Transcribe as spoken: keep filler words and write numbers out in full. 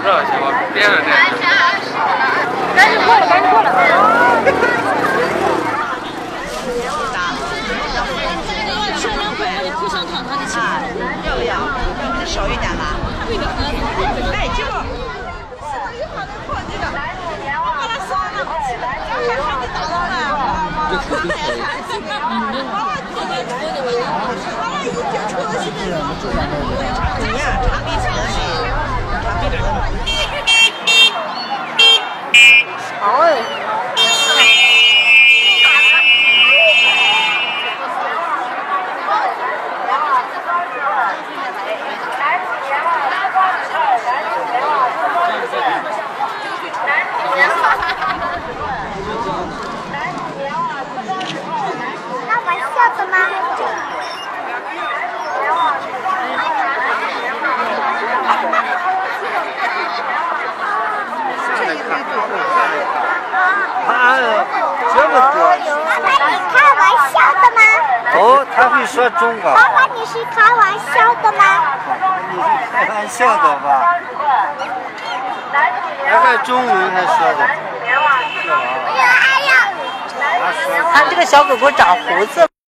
道行，我别了这。 赶紧过来，赶紧过来。 吃两块我就口香糖，他的钱。 要不要？要不就少一点吧。来几个。把它烧了，这还还得打到了。妈妈，妈妈也看这个，妈妈天天抽的吧？妈妈一天抽的是那种。怎样？长臂长的，长臂长的。 哦。 开玩笑的吗？ 他这么多。 妈妈，你开玩笑的吗？ 哦，他会说中国。 妈妈，你是开玩笑的吗？ 你是开玩笑的吧？还会中文还说的。 哎呀！ 他这个小狗狗长胡子。